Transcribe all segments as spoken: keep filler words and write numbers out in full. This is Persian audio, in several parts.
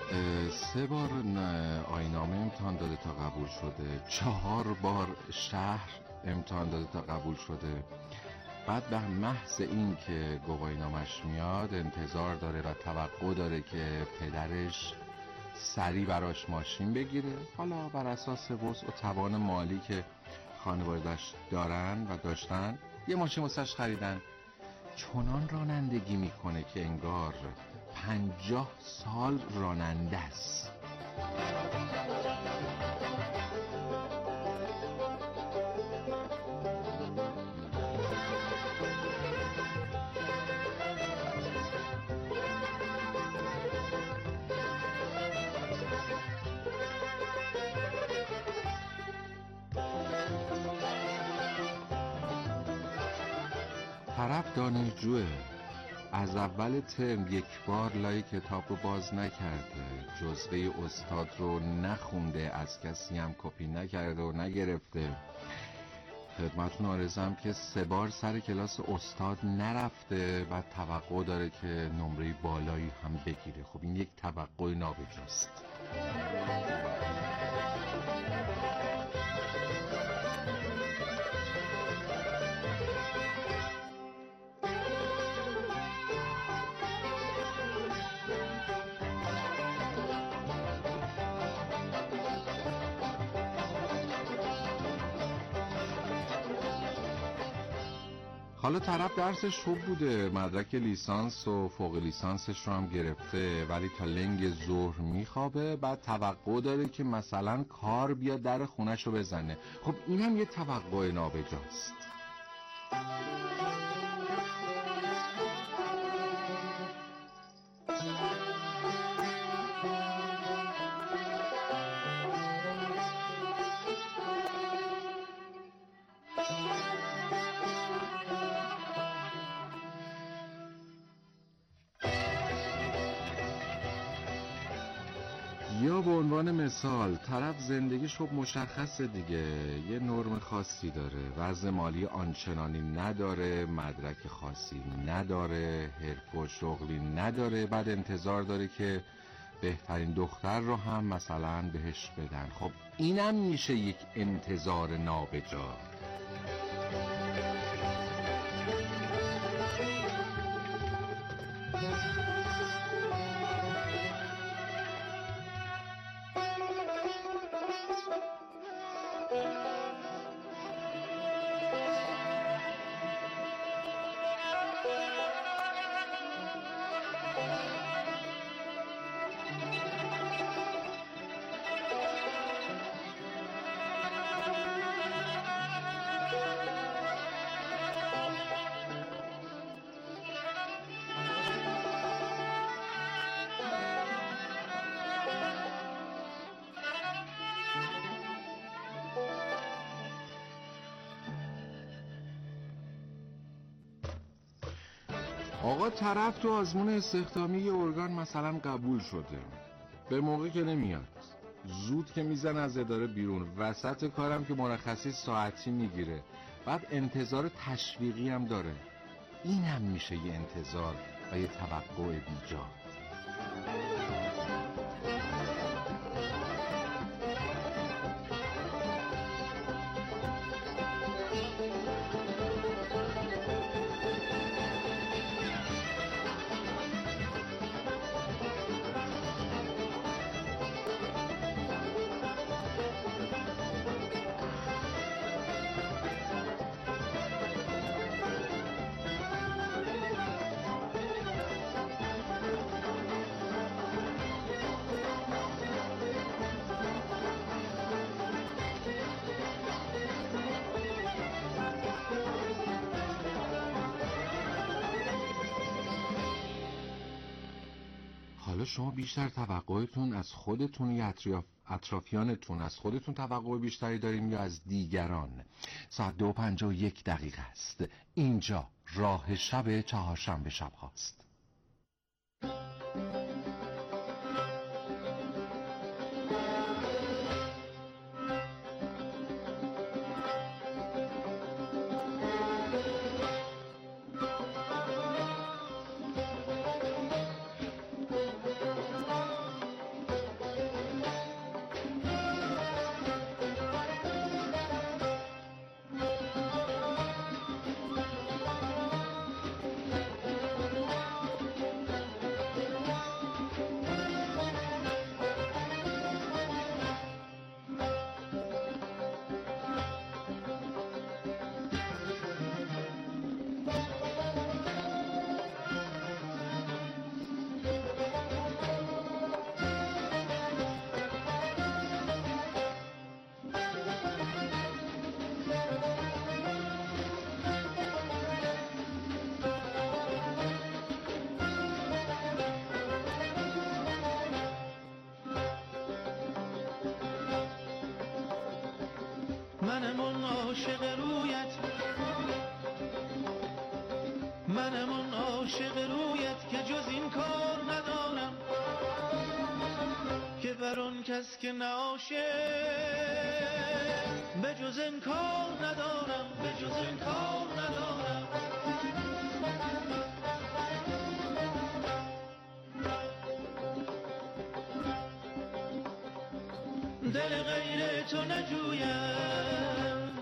سه بار آیین‌نامه امتحان داده تا قبول شده، چهار بار شهر امتحان داده تا قبول شده. بعد به محض این که گواهینامش میاد انتظار داره و توقع داره که پدرش سریع براش ماشین بگیره. حالا بر اساس وسع و توان مالی که خانواده‌اش دارن و داشتن یه ماشین واسش خریدن. چنان رانندگی میکنه که انگار پنجاه سال راننده است. طرف دانشجوه، از اول ترم یک بار لای کتاب رو باز نکرده، جزوه استاد رو نخونده، از کسی هم کپی نکرده و نگرفته. خدمتون عرضم که سه بار سر کلاس استاد نرفته و توقع داره که نمره بالایی هم بگیره. خب این یک توقع نابجاست. حالا طرف درسش خوب بوده، مدرک لیسانس و فوق لیسانسش رو هم گرفته، ولی تا لنگ ظهر میخوابه. بعد توقع داره که مثلا کار بیاد در خونش رو بزنه. خب این هم یه توقع نابجاست. یا به عنوان مثال طرف زندگیش خب مشخصه دیگه، یه نرم خاصی داره، وضع مالی آنچنانی نداره، مدرک خاصی نداره، حرفه و شغلی نداره. بعد انتظار داره که بهترین دختر رو هم مثلا بهش بدن. خب اینم میشه یک انتظار نابجا. آقا طرف تو آزمون استخدامی یه ارگان مثلا قبول شده، به موقع که نمیاد، زود که میزن از اداره بیرون، وسط کارم که مرخصی ساعتی میگیره، بعد انتظار تشویقی هم داره. این هم میشه یه انتظار و یه توقع بیجا. حالا شما بیشتر توقعتون از خودتون یا اطراف اطرافیانتون، از خودتون توقع بیشتری داریم یا از دیگران؟ ساعت دو پنجاه و یک دقیقه است. اینجا راه شب چهارشنبه شب هاست. منم اون عاشق رویت، منم اون عاشق رویت که جز این کار ندارم، که بر اون کس که نعاشق به جز این کار ندارم، به جز این کار ندارم. دل غیر تو نجویم،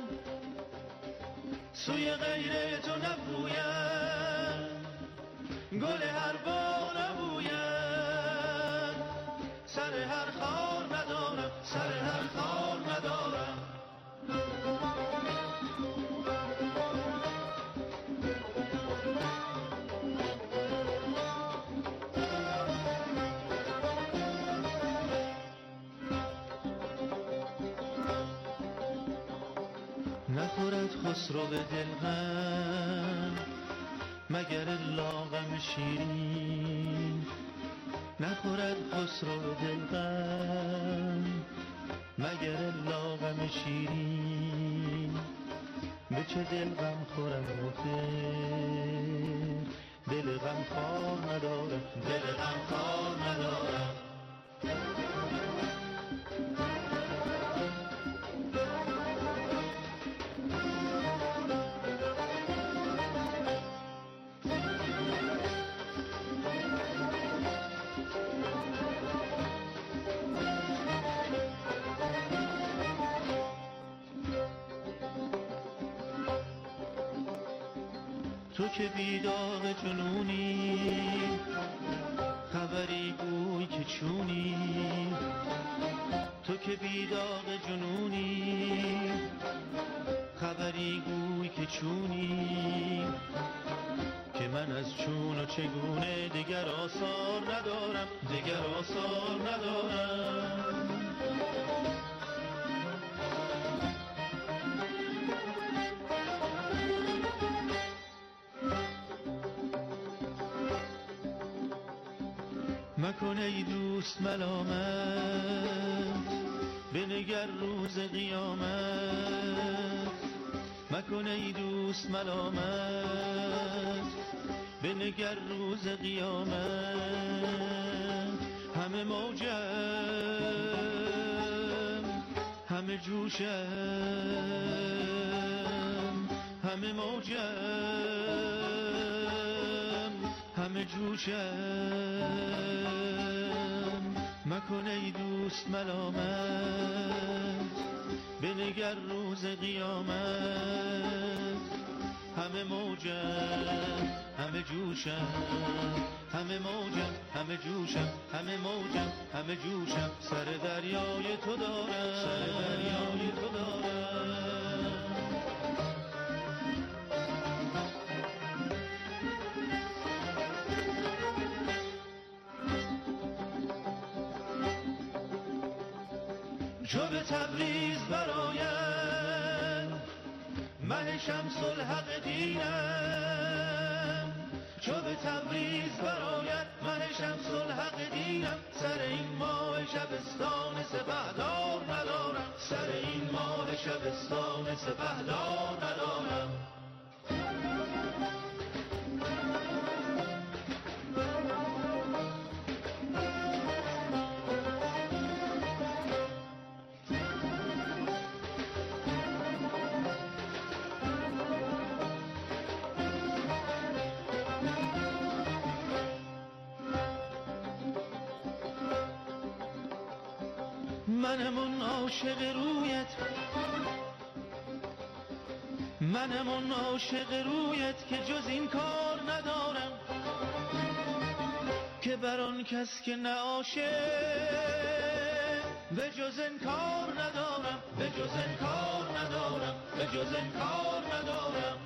سوی غیر تو نبویم، گل هر بار نبویم، سر هر خار ندارم، سر هر خار ندارم. نخورد خسرو به دلغم مگر لاغم شیرین، نخورد خسرو به دلغم مگر لاغم شیرین. به چه دلغم خورم آخر، دل غم خوار ندارم، دل غم خوار ندارم. تو که بیداغ جنونی، خبری گوی که چونی، تو که بیداغ جنونی، خبری گوی که چونی، که من از چون و چگونه دیگر آثار ندارم، دیگر آثار ندارم. مکن ای دوست ملامت، بنگر روز قیامت، مکن ای دوست ملامت، بنگر روز قیامت. همه موجم، همه جوشم، همه موجم، همه جوشم. مکن ای دوست ملامت، بنگر روز قیامت. همه موجم، همه جوشم، همه موجم، همه جوشم، همه موجم، همه جوشم. سر دریای تو دارم، سر دریای تو دارم. چو به تبریز برایم مه شمس الحق دینم، چو به تبریز برایم مه شمس الحق دینم. سر این ماه شبستان سپهدار ندارم، سر این ماه شبستان سپهدار ندارم. منم اون عاشق رویت، منم اون عاشق رویت که جز این کار ندارم، که بر آن کس که نه عاشق به جز این کار ندارم، به جز این کار ندارم، به جز این کار ندارم.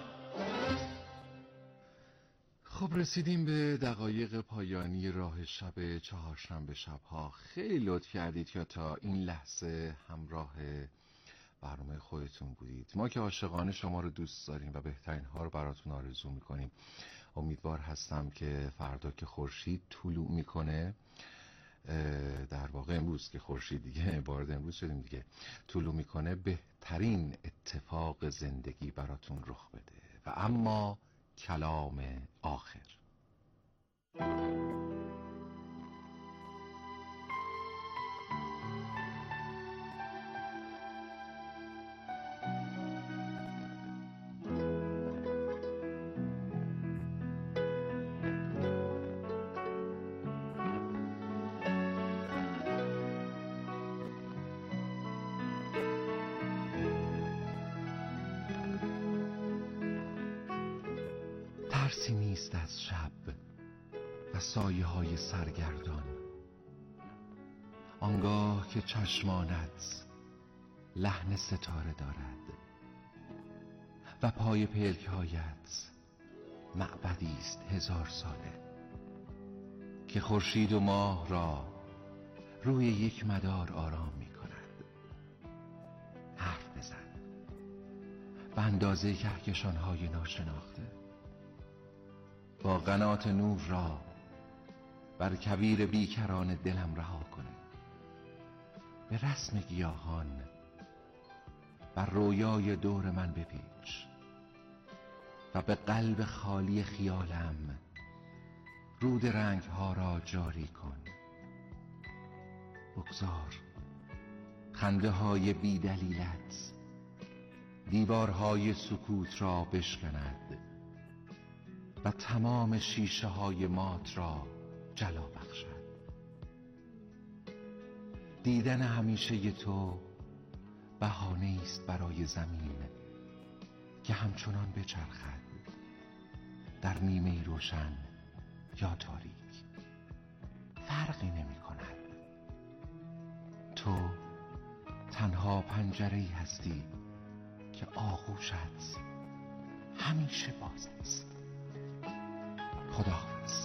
خب رسیدیم به دقایق پایانی راه شب چهارشنبه شب‌ها. خیلی لطف کردید که تا این لحظه همراه برنامه خودتون بودید. ما که عاشقانه شما رو دوست داریم و بهترین ها رو براتون آرزو میکنیم. امیدوار هستم که فردا که خورشید طلوع میکنه در واقع امروز که خورشید دیگه وارد امروز شدیم دیگه طلوع میکنه، بهترین اتفاق زندگی براتون رخ بده. و اما کلام آخر. ترسی نیست از شب و سایه های سرگردان، آنگاه که چشمانت لحن ستاره دارد و پای پلک هایت معبدی است هزار ساله که خورشید و ماه را روی یک مدار آرام می کند. حرف بزن به اندازه کهکشان‌های ناشناخته، با قنات نور را بر کویر بیکران دلم رها کنه، به رسم گیاهان بر رویای دور من بپیچ و به قلب خالی خیالم رود رنگ ها را جاری کن. بگذار خنده های بی دلیلت دیوارهای سکوت را بشکند و تمام شیشه های مات را جلا بخشد. دیدن همیشه تو بهانه است برای زمین که همچنان بچرخد در نیمه روشن یا تاریک، فرقی نمی کند. تو تنها پنجره‌ای هستی که آغوشت همیشه باز است. خداحافظ.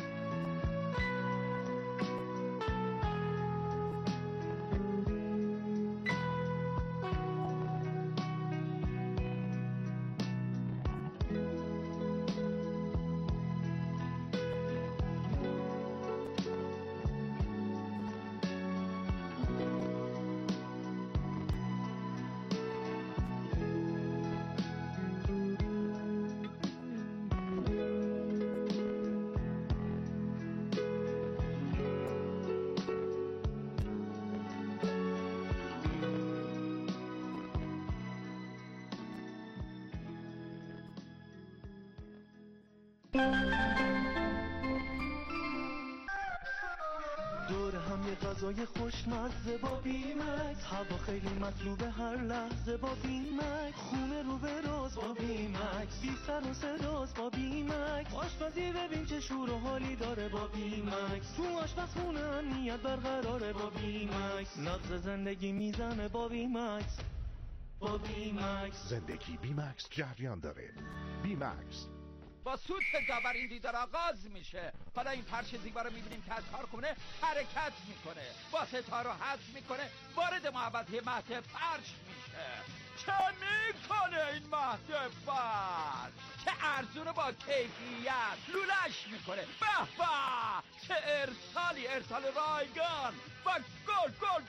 دور هم یه غذای خوشمزه با بیمکس، هوا خیلی مطلوبه هر لحظه با بیمکس، خونه رو به راز با بیمکس، بی سر و صداست با بیمکس، آشپزی ببین چه شور و حالی داره با بیمکس، تو آشپزخونه امنیت برقراره با بیمکس، نبض زندگی میزنه با بیمکس. با بیمکس زندگی بیمکس جریان داره. بیمکس با سوت داور این دیدار آغاز میشه. حالا این فرش زیبا رو میبینیم که از کارخونه حرکت میکنه، با ستاره حذف میکنه، وارد محوطه مهد فرش میشه. چه میکنه این مهد فرش؟ چه ارزونه با کیفیت لولش میکنه. به به چه ارسالی، ارسال رایگان و گل گل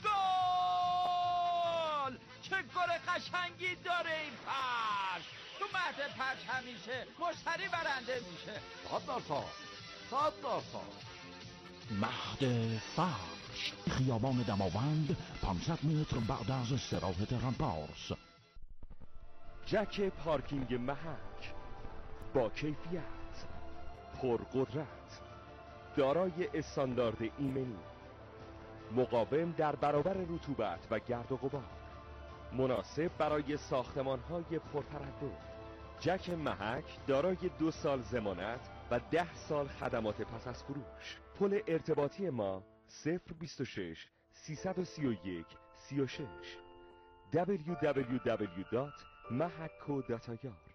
گل. چه گل قشنگی داره این فرش. تو مهد فرش همیشه مشتری برنده میشه. صد درصد صد درصد مهد فرش، خیابان دماوند، پانصد متر بعد از استراحت رامپارس. جک پارکینگ محک با کیفیت، پرقدرت، دارای استاندارد ایمنی، مقاوم در برابر رطوبت و گرد و غبار، مناسب برای ساختمان‌های پرتردد. جک محک دارای دو سال ضمانت و ده سال خدمات پس از فروش. پل ارتباطی ما صفر بیست و شش سیصد و سی و یک سی و شش دبلیو دبلیو دبلیو دات محکو دات آی آر.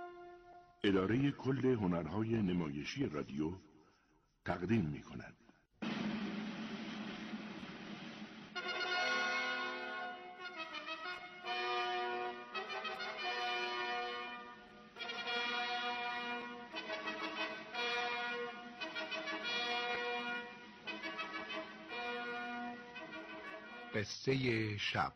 اداره کل هنرهای نمایشی رادیو تقدیم می کند. قصه شب.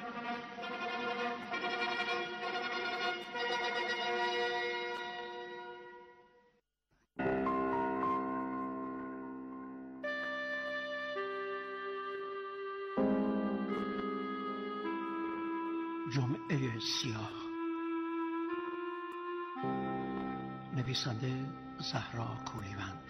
جمعه سیاه. نویسنده زهرا کولیوند.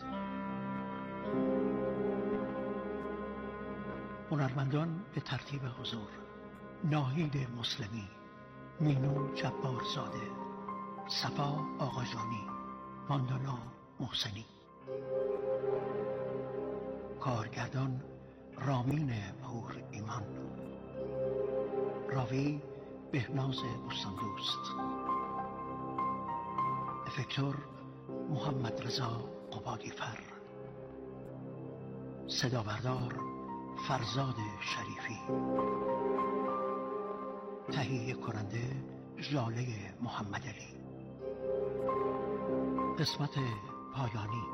هنرمندان به ترتیب حضور: ناهید مسلمی، مینو جبارزاده، صفا آقاجانی، ماندانا محسنی. کارگردان رامین پور ایمان. راوی بهناز بستاندوست. افکتور محمد رضا قبادیفر. صدا بردار فرزاد شریفی. تهیه کننده ژاله محمد علی. قسمت پایانی.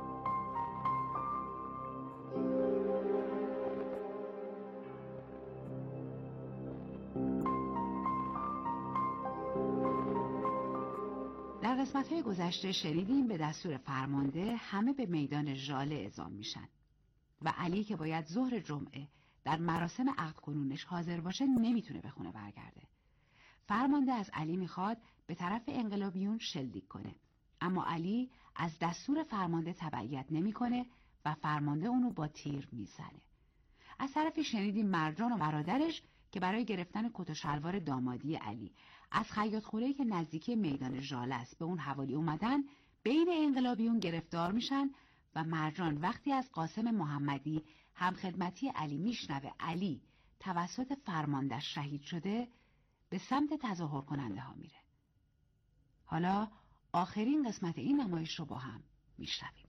در قسمت‌های گذشته شنیدیم به دستور فرمانده همه به میدان ژاله اعزام میشن و علی که باید ظهر جمعه در مراسم عقد کنونش حاضر باشه نمیتونه به خونه برگرده. فرمانده از علی میخواد به طرف انقلابیون شلیک کنه، اما علی از دستور فرمانده تبعیت نمیکنه و فرمانده اونو با تیر میزنه. از طرفی شنیدیم مرجان و برادرش که برای گرفتن کت و شلوار دامادی علی از خیاط خونه‌ای که نزدیکی میدان ژاله است به اون حوالی اومدن، بین انقلابیون گرفتار میشن و مرجان وقتی از قاسم محمدی همخدمتی علی میشنوه علی توسط فرماندهش شهید شده، به سمت تظاهر کننده ها میره. حالا آخرین قسمت این نمایش رو با هم میشنویم.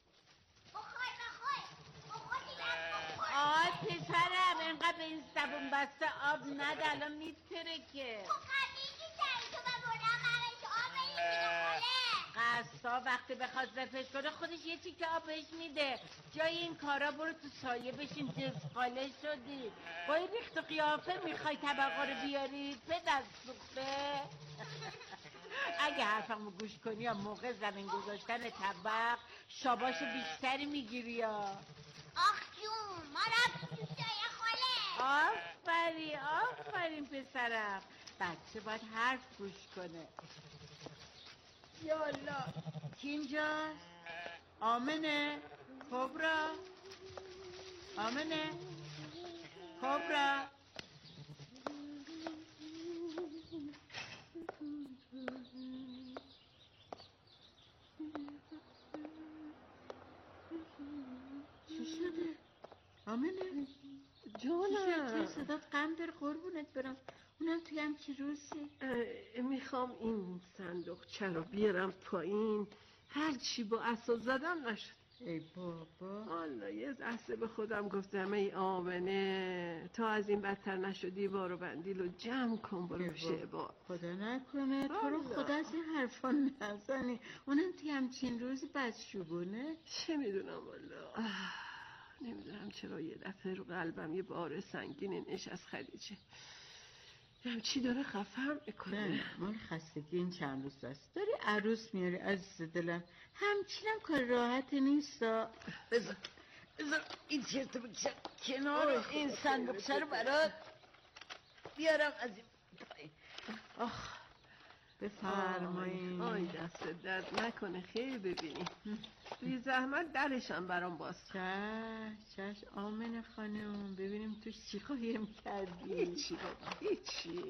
آه پسرم اینقدر به این صابون بسته آب نده، الان میتره که تو خمیگی چند تو ببرم برایش آب بریزی قصا وقتی بخواد رفش کنه خودش یه چیکه آب بهش میده. جای این کارا برو تو سایه بشین، دزقاله شدی. با این ریخت و قیافه میخوای طبقه رو بیاری پدر سوخته. اگه حرفمو گوش کنی یا موقع زمین گذاشتن طبق شاباش بیشتری میگیری یا آخ جون ما رفت تو سایه خاله. آفرین آفرین پسرم، بچه باید حرف گوش کنه. یالا کی اینجاست؟ آمنه کبرا، آمنه کبرا. چی شده؟ آمنه جانم، صدات غم داره قربونت برم، اونم توی همچی روزی. میخوام این صندوقچه رو بیارم پایین، هر چی با اساس زدم نشد. ای بابا والا یه لحظه به خودم گفتم ای آمنه تا از این بدتر نشدی بارو بندیل و جمع کن برو پیش با. خدا نکنه تو رو خدا از این حرفا نزنی، اونم توی همچین روزی بدشگونه. چه میدونم والا، نمیدونم چرا یه دفعه رو قلبم یه بار سنگین نشست خدیجه، همچی داره خفم میکنه. نه مال خستگی این چند روز است. داری عروس میاری عزیز دلم، همچینم کار راحت نیست. بذار بذار این چرت بکشم کنار، این صندوقچه رو برات بیارم از این پایین. آخ بفرمایید. آی دست درد نکنه، خیلی ببینی بی زحمت درشم برام باز. چش چش آمنه خانم، ببینیم توش چی قایم کردی. هیچی بابا هیچی،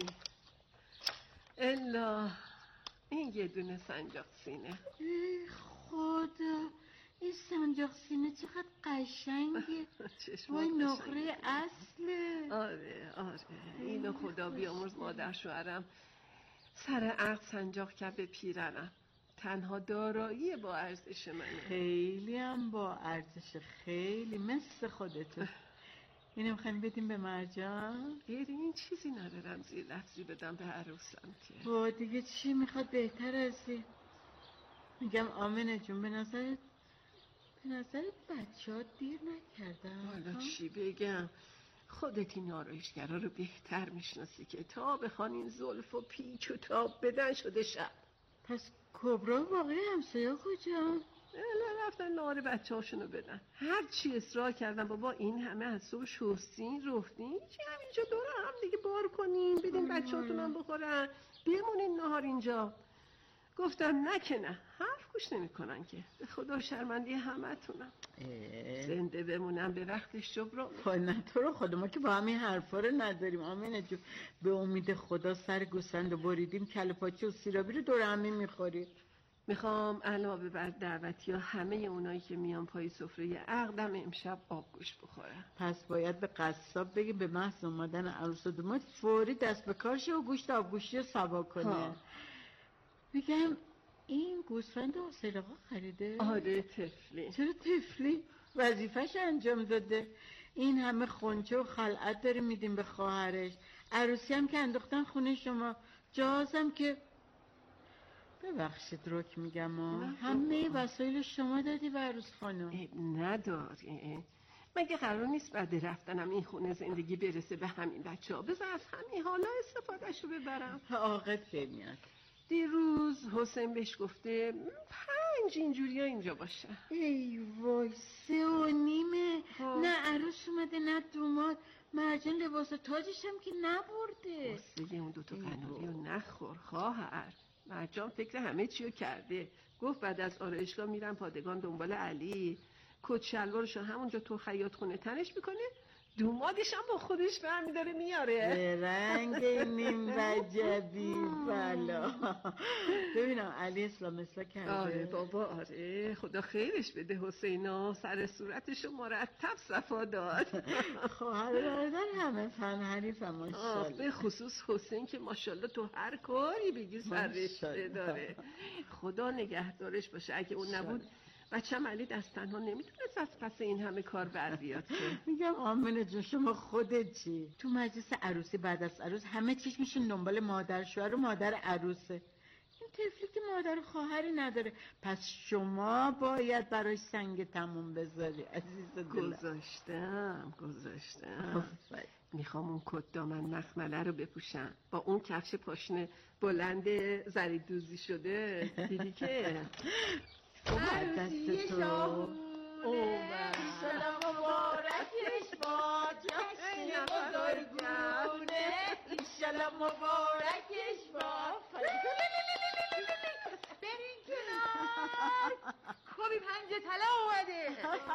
الا این یه دونه سنجاق سینه. ای خدا این سنجاق سینه چقدر قشنگه. وای نقره اصله. آره آره اینو خدا بیامرز مادر شوهرم سر عقد سنجاق کرد به پیرنم، تنها دارایی با ارزش منه. خیلی هم با ارزش، خیلی مثل خودتون. اینو میخواین بدیم به مرجان؟ غیر این چیزی ندارم زیر لفظی بدم به عروسم که. با دیگه چی میخواد بهتر از این؟ میگم آمنه جون به نظرت به نظرت بچه ها دیر نکردن؟ حالا چی بگم، خودت این آرایشگرا رو بهتر میشناسی که تا بخوان این زلف و پیچ و تاب بدن شده شب. پس کبرا واقعی همسایه کجا؟ نه رفتن نهار بچه هاشونو بدن. هر چی اصرار کردن بابا این همه از صبح شستین رفتین چی همینجا دور هم دیگه بار کنین بدین بچه هاتونم بخورن بمونین نهار اینجا. گفتم نه که نه، حرف گوش نمی کنن که. به خدا شرمندی همه تونم. زنده بمونم به وقتش جبران. خب نه تو رو خدا ما که با همین حرفا رو نداریم آمینه جو. به امید خدا سر گوسفند رو بریدیم کله پاچه و سیرابی رو دور همین میخوریم. میخوام علاوه بر دعوتی ها همه اونایی که میان پای سفره عقدم امشب آبگوشت بخورن. پس باید به قصاب بگی به محض اومدن عروس و داماد فوری دست به کار شه و گوشت آبگوشتی رو سوا کنه. ها. میگم این گوسفند حسین آقا خریده؟ آره طفلی. چرا طفلی؟ وظیفه‌ش انجام داده. این همه خونچه و خلعت داره میدیم به خواهرش. عروسی هم که انداختن خونه شما. جازم که ببخشید روک میگم همه وسایل شما دادی به عروس خانم. نداره. مگه قرار نیست بعد رفتنم این خونه زندگی برسه به همین بچه ها؟ بذار از همین حالا استفادهشو ببرم. عاقد که میاد. دیروز حسین بهش گفته پنج اینجوری ها اینجا باشه. ای وای سه و نیمه. نه عروس اومده نه دوماد. مرجان لباس تاجش هم که نبرده. بسته اون دوتا قناری رو نخور خواهر. مرجان فکر همه چیو کرده. گفت بعد از آرایشگاه میرم پادگان دنبال علی. کت شلوارشو همونجا تو خیاط خونه تنش میکنه. دومادش هم با خودش برمیداره میاره. به رنگ نیم رجبی بلا. ببینم علی اسلام اصلاح کرده. آره بابا آره خدا خیرش بده. حسینا سر صورتشو مرتب صفا داد. خواهر برادر همه فن حریف ماشاءالله. به خصوص حسین که ماشاءالله تو هر کاری بگی سر رشته داره. خدا نگهدارش باشه. اگه اون نبود بچه‌م علی دست تنها نمیتونست از پس این همه کار بر بیاد که. میگم آمنه جون شما خودت چی؟ تو مجلس عروسی بعد از عروس همه چیش میشین دنبال مادر شوهر و مادر عروسه. این طفلی که مادر و خواهری نداره. پس شما باید براش سنگ تموم بذاری عزیز دلم. گذاشتم گذاشتم. میخوام اون کت دامن مخمله رو بپوشم با اون کفش پاشنه بلند زری دوزی شده. دیدی که عروسی شاهونه سلام مبارکش باد جشن بزرگونه ایشالا مبارکش باد. برین کنار خوبی پنج طلا اومده.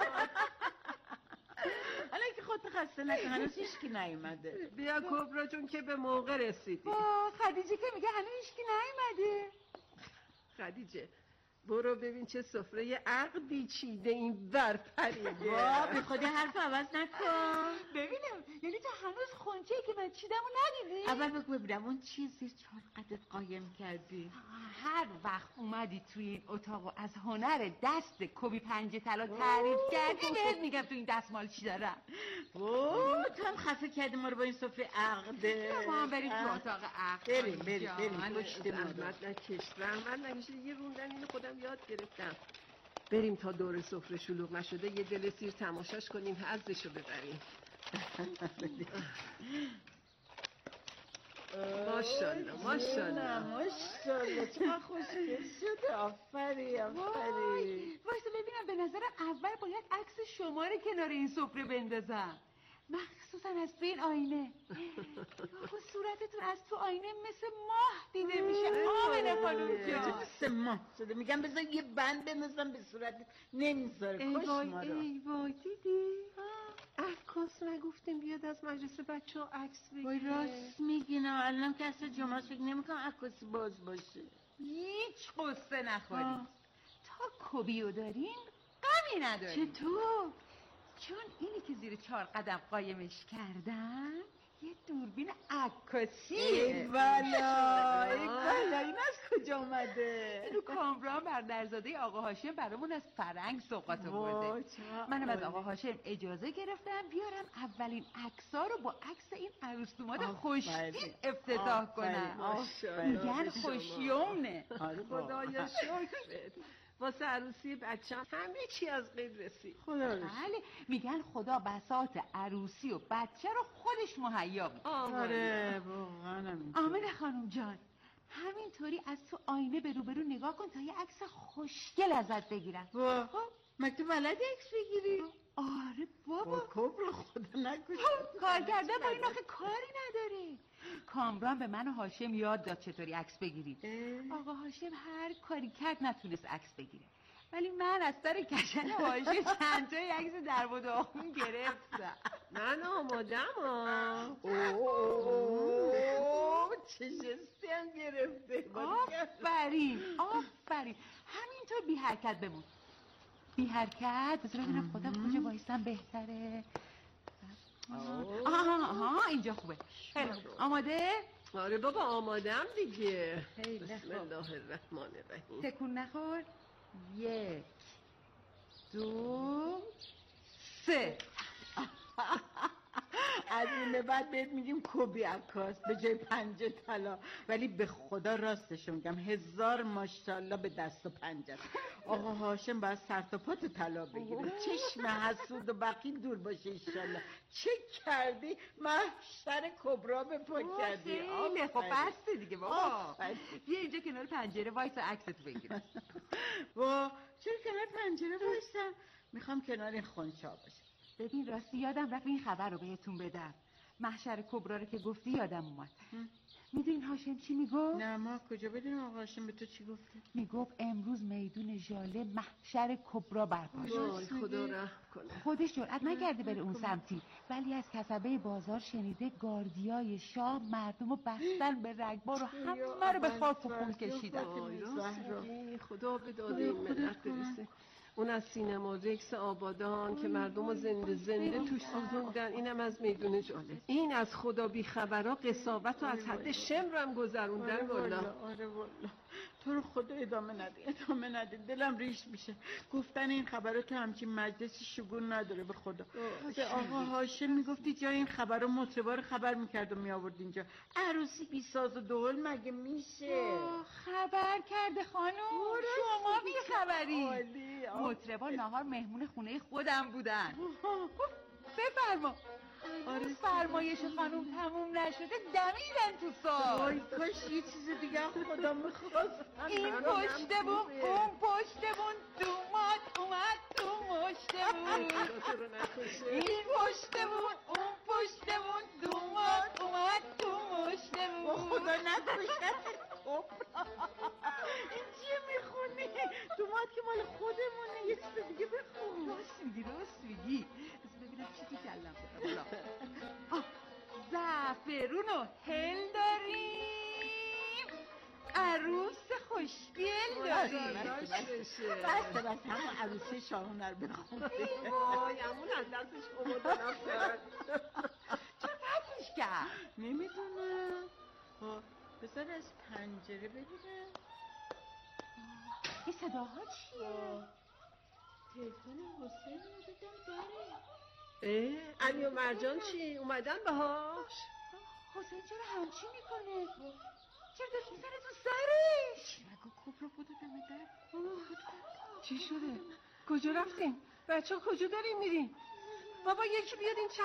حالا که خودت خسته نکن هنوز هیچکی نیومده. بیا کبرا جون که به موقع رسیدی. با خدیجه که میگه هنوز هیچکی نیومده. خدیجه برو ببین چه سفره عقدی چیده این برپریده. وا بی خودی حرف عوض نکن. ببینم یعنی تو هنوز خونچه‌ای که من چیدم و ندیدی؟ اول بگو ببینم اون چیزی چهار قدت قایم کردی. هر وقت اومدی توی این اتاق و از هنر دست کبی پنج طلا تعریف کردی بهت میگم تو این دستمال چی دارم. اوه تو هم خفه کردی ما رو با این سفره عقده. ما هم بریم تو اتاق عقد. بریم بریم بریم پشت زحمت نکش. زحمت نکش یه روندن اینو خودم یاد گرفتم. بریم تا دور سفره شلوغ نشده یه دل سیر تماشاش کنیم حظشو ببریم. ماشاءالله ماشاءالله ماشاءالله چقدر خوشگل شده. آفرین آفرین. وایسا ببینم به نظرم اول باید عکس شما رو کنار این سفره بندازم مخصوصا از تو این آینه. خب صورتتون از تو آینه مثل ماه دیده میشه. آمنه خانوم جان مثل ماه شده. میگم بذار یه بند بندازم به صورتت نمیذاره. کش ما رو. ای وای دیدی عکاس نگفتیم بیاد از مجلس بچه ها عکس بگیره. وای راست میگین الان که اصلا جمعه فکر نمیکنم عکاسی باز باشه. هیچ قصه نخورید تا کبیو داریم غمی نداریم. چطور؟ چون اینی که زیر چهار قدم قایمش کردن یه دوربین عکاسیه. ای والا ای والا این از کجا اومده؟ اینو کامران بردرزاده آقا هاشم برامون از فرنگ سوقات آورده. منم از آقا هاشم اجازه گرفتم بیارم اولین عکس‌ها رو با عکس این عروس دوماد خوشتیپ افتتاح کنم. میگن خوشیومنه. خدایا شکرت. واسه عروسی بچم همه چی از قید رسید. خدا بله، میگن خدا بساط عروسی و بچه رو خودش مهیا میکنه. آره واقعا همین. آمنه خانم جان، همینطوری از تو آینه به روبرو نگاه کن تا یه عکس خوشگل ازت بگیرن. وا مگه تو بلدی عکس بگیری؟ آره بابا. کبر خدا نکنه. کار کردن با این آخه کاری نداره. کامران به من و هاشم یاد داد چطوری عکس بگیریم. آقا هاشم هر کاری کرد نتونست عکس بگیره، ولی من از سر کشن هاشم چند تای عکس در و داغون گرفتم. من آمادم ها. چه جستی هم گرفته. آفرین آفرین، همینطور بی حرکت بمون. بی حرکت. بذار ببینم خودم کجا بایستم بهتره. آها آها اینجا خوبه. خیلی آماده؟ آره بابا آمادم دیگه. خیلی بسم الله الرحمن الرحیم. تکون نخور. یک دو سه. از این به بعد بهت میگیم کوبی عکاس به جای پنجه طلا، ولی به خدا راستشو میگم هزار ماشاءالله به دست و پنجه. آقا هاشم باید سر تا پات طلا بگیره. چشم حسود و بقیل دور باشه انشالله. چه کردی؟ محشر کبرا به پا کردی. خیلی خب بسته دیگه بابا. بیا اینجا کنار پنجره وایسا عکستو بگیرم. وا چرا کنار پنجره وایسم؟ میخوام کنار این خونچا باشه. ببین راستی یادم رفت این خبر رو بهتون بدم. محشر کبرا رو که گفتی یادم اومد. میدونین هاشم چی میگفت؟ نه ما کجا بدونیم آقا هاشم به تو چی گفته؟ میگفت امروز میدون ژاله محشر کبرا برپا شد. خدا رحم کنه. خودش جرئت نکرده بره اون سمتی، ولی از کسبه بازار شنیده گاردیای شاه مردم رو بستن به رگبار و همه رو به خاک و خون کشیدن. خدا به داده این ملت برسه. اون از سینمازکس آبادان که مردم رو زنده زنده توش سوزوندن، اینم از میدون ژاله. این از خدا بی خبرها قساوت رو از حد شمر هم گذروندن. والا آره والا تو رو خدا ادامه نده ادامه نده، دلم ریش میشه. گفتن این خبرها تو همچین مجلسی شگون نداره به خدا. به آقا هاشم میگفتی جای این خبرها مطربا خبر میکرد و میآورد اینجا. عروسی بی ساز و دهل مگه میشه؟ خبر کرده خانم. شما بی خبری. مطربا نهار مهمون خونه خودم بودن. بفرما. آره فرمایش خانم تموم نشده دمیدن تو سال. وای کاش یه چیز دیگه خدا میخواست. این پشت بون اون پشت بون دومات اومد تو مشت بون. این پشت بون اون پشت بون دومات اومد تو مشت بون. خدا نکشه. این چیه میخونی؟ دومات که مال خودمونه. یه چیز دیگه بخون. راست میگی راست میگی. ببینم چی تو کلم دارم. زعفرون و هل داریم، عروس خوشگل داریم. بسته بس همون عروسی شاهونه رو بخون. وای همون از دستش اومدنم کرد. چرا پرتش کرد؟ نمیدونم. بذار از پنجره ببینم. این صداها چیه؟ تلفن حسین رو بدم داره. اه علی و مرجان چی؟ اومدن بهاش؟ حسین چرا همچی میکنه؟ چرا داشت میزنه تو سرش؟ نگو کبرا بوده دمه در. چی شده؟ کجا رفتیم؟ بچه ها کجا داریم میریم؟ بابا یکی بیاد این